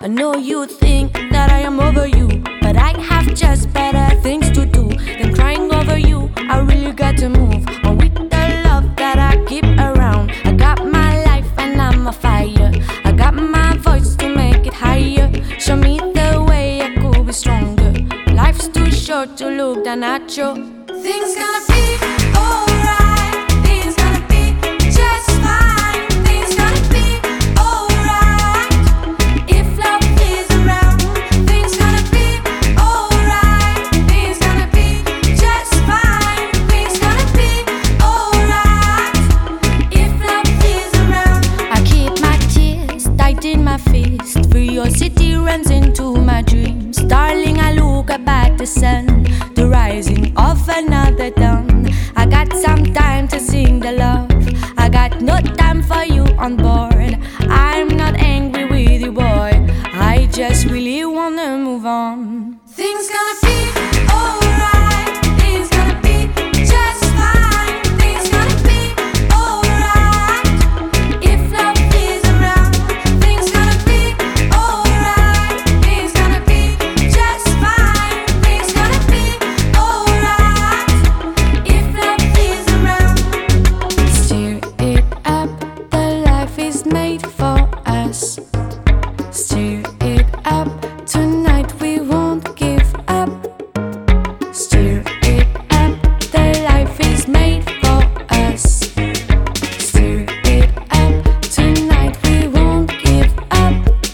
I know you think that I am over you, but I have just better things to do than crying over you. I really got to move on with the love that I keep around. I got my life and I'm a fire. I got my voice to make it higher. Show me the way I could be stronger. Life's too short to look that natural. Things gonna be alright. Things gonna be just fine. Things gonna be alright if love is around. Things gonna be alright. Things gonna be just fine. Things gonna be alright if love is around. I keep my tears tight in my fist. Curiosity runs into my dreams. Darling, I look up at the sun, the rising of another dawn. I got some time to sing the love. I got no time for you on board. I'm not angry with you, boy. I just really wanna move on. Things gonna be alright. Things gonna be just fine. Things gonna be alright if love is around. Things gonna be alright. Things gonna be just fine. Things gonna be alright if love is around. Stir it up, the life is made for us. Stir it up, tonight we won't give up. Stir it up, the life is made for us. Stir it up, tonight we won't give up.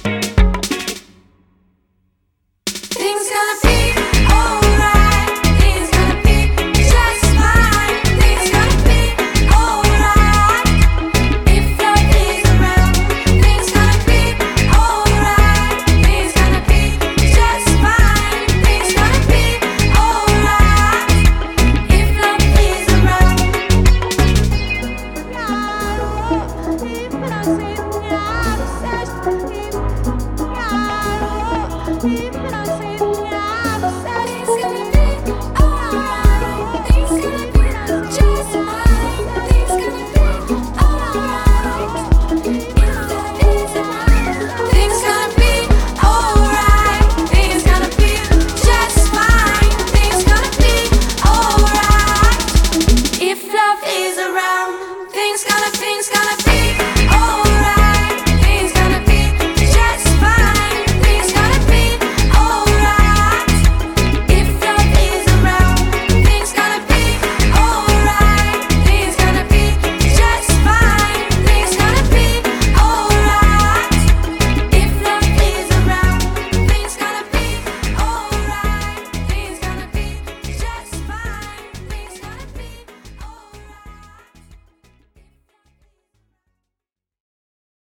Things gonna be alright. Things gonna be just fine. Things gonna be alright if love is around. Things gonna be alright. Things gonna be just fine. Things gonna be alright if love is around. If